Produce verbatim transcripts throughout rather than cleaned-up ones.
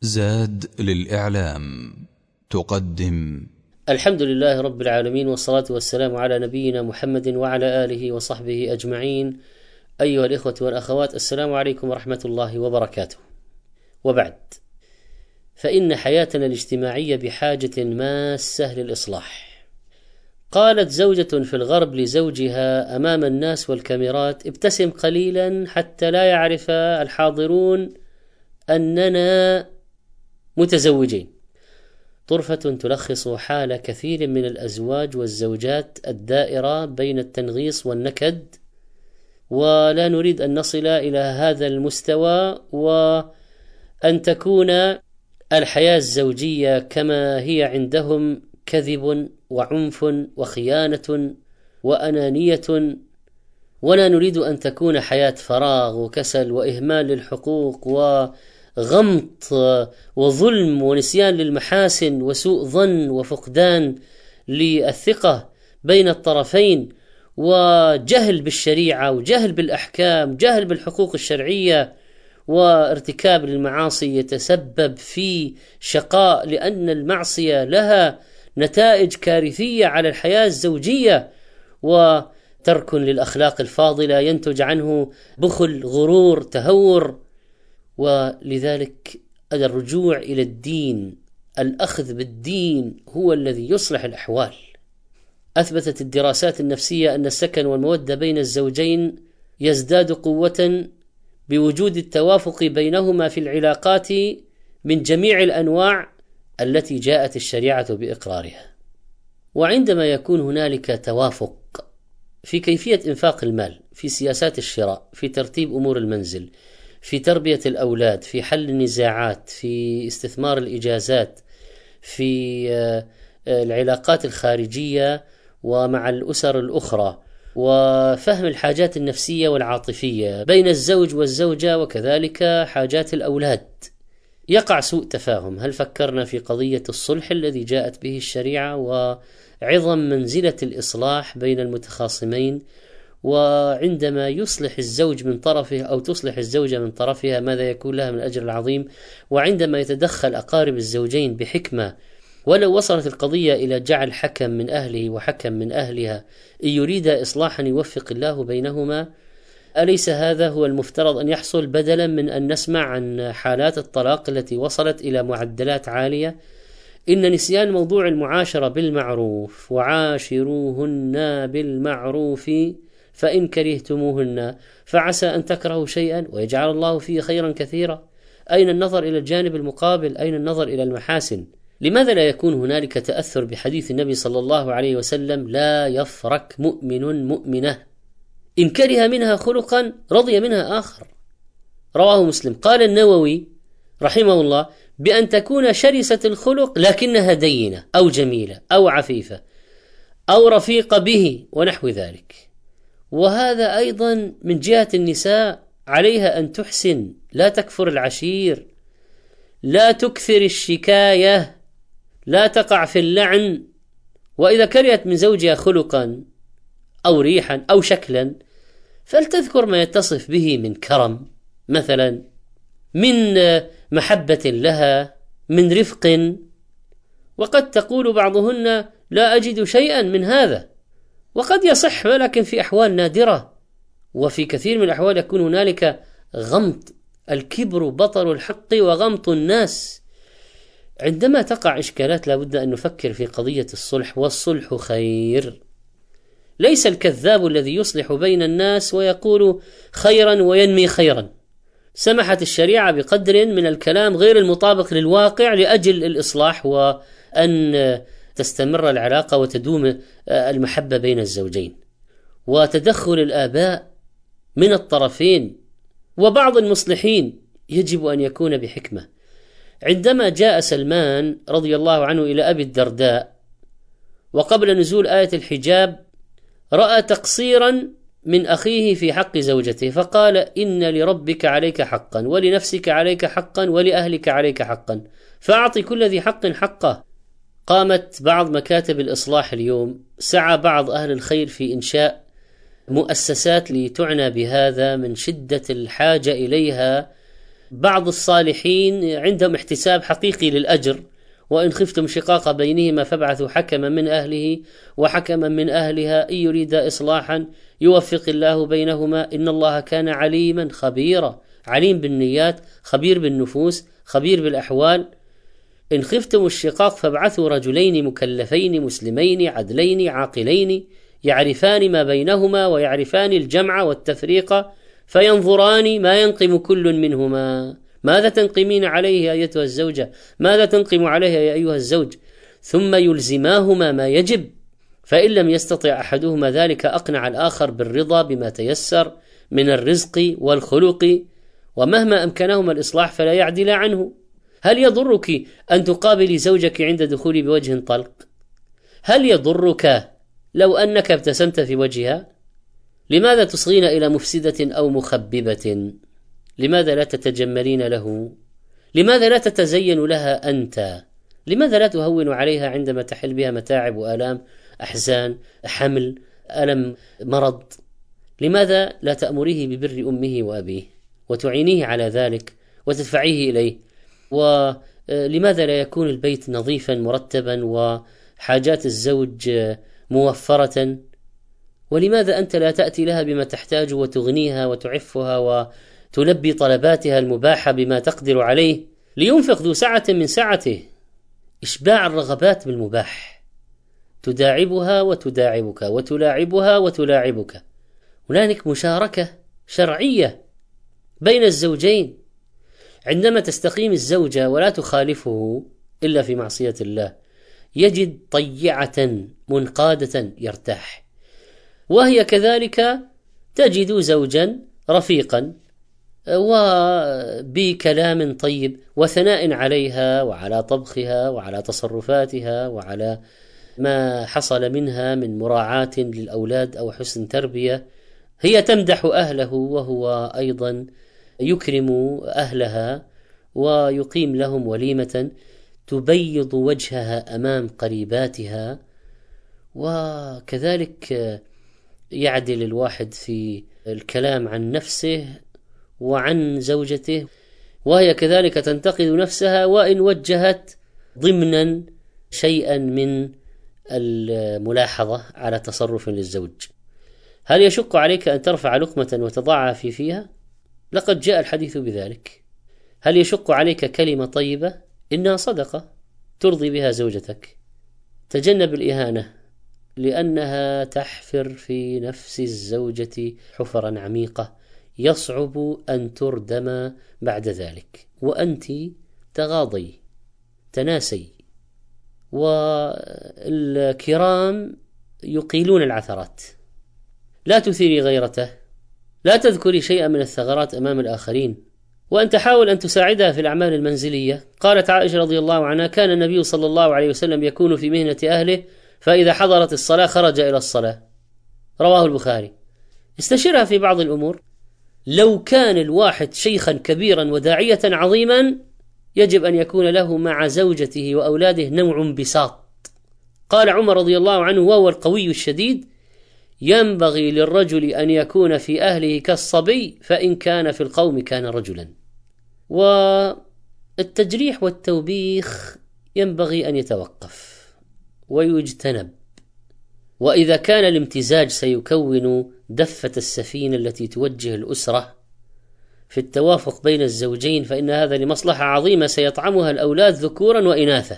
زاد للإعلام تقدم الحمد لله رب العالمين، والصلاة والسلام على نبينا محمد وعلى آله وصحبه أجمعين. أيها الإخوة والأخوات، السلام عليكم ورحمة الله وبركاته. وبعد، فإن حياتنا الاجتماعية بحاجة ماسة للإصلاح. قالت زوجة في الغرب لزوجها أمام الناس والكاميرات: ابتسم قليلا حتى لا يعرف الحاضرون أننا متزوجين. طرفة تلخص حال كثير من الأزواج والزوجات الدائرة بين التنغيص والنكد، ولا نريد أن نصل إلى هذا المستوى، وأن تكون الحياة الزوجية كما هي عندهم كذب وعنف وخيانة وأنانية. ولا نريد أن تكون حياة فراغ وكسل وإهمال للحقوق وغمط وظلم ونسيان للمحاسن وسوء ظن وفقدان للثقة بين الطرفين، وجهل بالشريعة وجهل بالأحكام، جهل بالحقوق الشرعية، وارتكاب للمعاصي يتسبب في شقاء، لأن المعصية لها نتائج كارثية على الحياة الزوجية، وترك للأخلاق الفاضلة ينتج عنه بخل، غرور، تهور. ولذلك الرجوع إلى الدين، الأخذ بالدين هو الذي يصلح الأحوال. أثبتت الدراسات النفسية أن السكن والمودة بين الزوجين يزداد قوة بوجود التوافق بينهما في العلاقات من جميع الأنواع التي جاءت الشريعة بإقرارها. وعندما يكون هنالك توافق في كيفية إنفاق المال، في سياسات الشراء، في ترتيب أمور المنزل، في تربية الأولاد، في حل النزاعات، في استثمار الإجازات، في العلاقات الخارجية ومع الأسر الأخرى، وفهم الحاجات النفسية والعاطفية بين الزوج والزوجة، وكذلك حاجات الأولاد، يقع سوء تفاهم. هل فكرنا في قضية الصلح الذي جاءت به الشريعة وعظم منزلة الإصلاح بين المتخاصمين؟ وعندما يصلح الزوج من طرفه أو تصلح الزوجة من طرفها ماذا يكون لها من الأجر العظيم؟ وعندما يتدخل أقارب الزوجين بحكمة، ولو وصلت القضية إلى جعل حكم من أهله وحكم من أهلها، إن يريد إصلاحا يوفق الله بينهما. أليس هذا هو المفترض أن يحصل، بدلا من أن نسمع عن حالات الطلاق التي وصلت إلى معدلات عالية؟ إن نسيان موضوع المعاشرة بالمعروف، وعاشروهن بالمعروف فإن كرهتموهن فعسى أن تكرهوا شيئا ويجعل الله فيه خيرا كثيرا. أين النظر إلى الجانب المقابل؟ أين النظر إلى المحاسن؟ لماذا لا يكون هنالك تأثر بحديث النبي صلى الله عليه وسلم: لا يفرك مؤمن مؤمنة إن كره منها خلقا رضي منها آخر؟ رواه مسلم. قال النووي رحمه الله: بأن تكون شرسة الخلق لكنها دينة أو جميلة أو عفيفة أو رفيقة به ونحو ذلك. وهذا أيضا من جهة النساء، عليها أن تحسن، لا تكفر العشير، لا تكثر الشكاية، لا تقع في اللعن. وإذا كرهت من زوجها خلقا أو ريحا أو شكلا فلتذكر ما يتصف به من كرم مثلا، من محبة لها، من رفق. وقد تقول بعضهن: لا أجد شيئا من هذا، وقد يصح، ولكن في أحوال نادرة. وفي كثير من الأحوال يكون هنالك غمط، الكبر بطر الحق وغمط الناس. عندما تقع إشكالات لابد أن نفكر في قضية الصلح، والصلح خير. ليس الكذاب الذي يصلح بين الناس ويقول خيرا وينمي خيرا. سمحت الشريعة بقدر من الكلام غير المطابق للواقع لأجل الإصلاح، وأن تستمر العلاقة وتدوم المحبة بين الزوجين. وتدخل الآباء من الطرفين وبعض المصلحين يجب أن يكون بحكمة. عندما جاء سلمان رضي الله عنه إلى أبي الدرداء وقبل نزول آية الحجاب، رأى تقصيرا من أخيه في حق زوجته، فقال: إن لربك عليك حقا، ولنفسك عليك حقا، ولأهلك عليك حقا، فأعطي كل ذي حق حقه. قامت بعض مكاتب الإصلاح اليوم، سعى بعض أهل الخير في إنشاء مؤسسات لتعنى بهذا من شدة الحاجة إليها بعض الصالحين عندهم احتساب حقيقي للأجر، وإن خفتم شقاق بينهما فابعثوا حكما من أهله وحكما من أهلها إن يريد إصلاحا يوفق الله بينهما إن الله كان عليما خبيرا. عليم بالنيات، خبير بالنفوس، خبير بالأحوال. إن خفتم الشقاق فابعثوا رجلين مكلفين مسلمين عدلين عاقلين يعرفان ما بينهما ويعرفان الجمع والتفريق فينظران ما ينقم كل منهما. ماذا تنقمين عليه أيتها الزوجة؟ ماذا تنقم عليه يا أيها الزوج؟ ثم يلزماهما ما يجب، فإن لم يستطع أحدهما ذلك أقنع الآخر بالرضا بما تيسر من الرزق والخلق، ومهما أمكنهما الإصلاح فلا يعدل عنه. هل يضرك أن تقابلي زوجك عند دخول بوجه طلق؟ هل يضرك لو أنك ابتسمت في وجهها؟ لماذا تصغين إلى مفسدة أو مخببة؟ لماذا لا تتجملين له؟ لماذا لا تتزين لها أنت؟ لماذا لا تهون عليها عندما تحل بها متاعب وآلام، أحزان، حمل، ألم، مرض؟ لماذا لا تأمريه ببر أمه وأبيه وتعينيه على ذلك وتدفعيه إليه؟ ولماذا لا يكون البيت نظيفا مرتبا وحاجات الزوج موفرة؟ ولماذا أنت لا تأتي لها بما تحتاج وتغنيها وتعفها وتلبي طلباتها المباحة بما تقدر عليه؟ لينفق ذو سعة من سعته. إشباع الرغبات بالمباح، تداعبها وتداعبك وتلاعبها وتلاعبك. هناك مشاركة شرعية بين الزوجين. عندما تستقيم الزوجة ولا تخالفه إلا في معصية الله يجد طيعة منقادة يرتاح، وهي كذلك تجد زوجا رفيقا وبكلام طيب وثناء عليها وعلى طبخها وعلى تصرفاتها وعلى ما حصل منها من مراعاة للأولاد أو حسن تربية. هي تمدح أهله وهو أيضا يكرم أهلها ويقيم لهم وليمة تبيض وجهها أمام قريباتها. وكذلك يعدل الواحد في الكلام عن نفسه وعن زوجته، وهي كذلك تنتقد نفسها وإن وجهت ضمنا شيئا من الملاحظة على تصرف للزوج. هل يشق عليك أن ترفع لقمة وتضعها في فيها؟ لقد جاء الحديث بذلك. هل يشق عليك كلمة طيبة؟ إنها صدقة ترضي بها زوجتك. تجنب الإهانة لأنها تحفر في نفس الزوجة حفرا عميقة يصعب أن تردم بعد ذلك، وأنت تغاضي تناسي. والكرام يقيلون العثرات. لا تثيري غيرته، لا تذكري شيئا من الثغرات أمام الآخرين، وأنت حاول أن تساعدها في الأعمال المنزلية. قالت عائشة رضي الله عنها: كان النبي صلى الله عليه وسلم يكون في مهنة أهله فإذا حضرت الصلاة خرج إلى الصلاة. رواه البخاري. استشرها في بعض الأمور. لو كان الواحد شيخا كبيرا وداعية عظيما يجب أن يكون له مع زوجته وأولاده نوع بساط. قال عمر رضي الله عنه وهو القوي الشديد: ينبغي للرجل أن يكون في أهله كالصبي فإن كان في القوم كان رجلا. والتجريح والتوبيخ ينبغي أن يتوقف ويجتنب. وإذا كان الامتزاج سيكون دفة السفينة التي توجه الأسرة في التوافق بين الزوجين فإن هذا لمصلحة عظيمة سيطعمها الأولاد ذكورا وإناثا.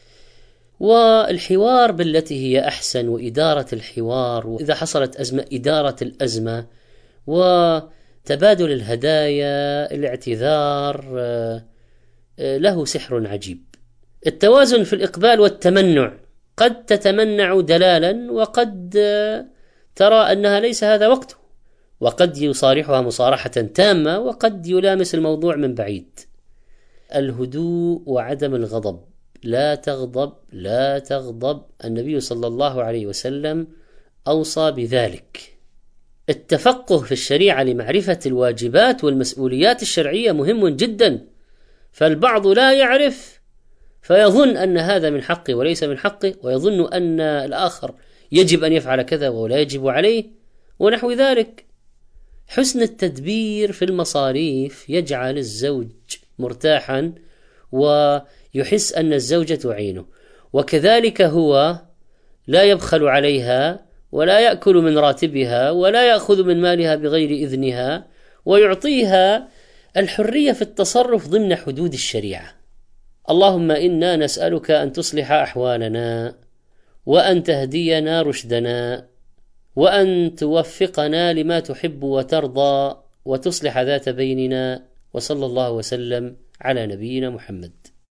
والحوار بالتي هي أحسن، وإدارة الحوار، وإذا حصلت أزمة إدارة الأزمة، وتبادل الهدايا، الاعتذار، له سحر عجيب. التوازن في الإقبال والتمنع. قد تتمنع دلالا وقد ترى أنها ليس هذا وقته، وقد يصارحها مصارحة تامة وقد يلامس الموضوع من بعيد. الهدوء وعدم الغضب. لا تغضب لا تغضب. النبي صلى الله عليه وسلم أوصى بذلك. التفقه في الشريعة لمعرفة الواجبات والمسؤوليات الشرعية مهم جدا، فالبعض لا يعرف فيظن أن هذا من حقه وليس من حقه، ويظن أن الآخر يجب أن يفعل كذا ولا يجب عليه ونحو ذلك. حسن التدبير في المصاريف يجعل الزوج مرتاحا ويحس أن الزوجة تعينه، وكذلك هو لا يبخل عليها ولا يأكل من راتبها ولا يأخذ من مالها بغير إذنها، ويعطيها الحرية في التصرف ضمن حدود الشريعة. اللهم إنا نسألك أن تصلح أحوالنا، وأن تهدينا رشدنا، وأن توفقنا لما تحب وترضى، وتصلح ذات بيننا، وصلى الله وسلم على نبينا محمد.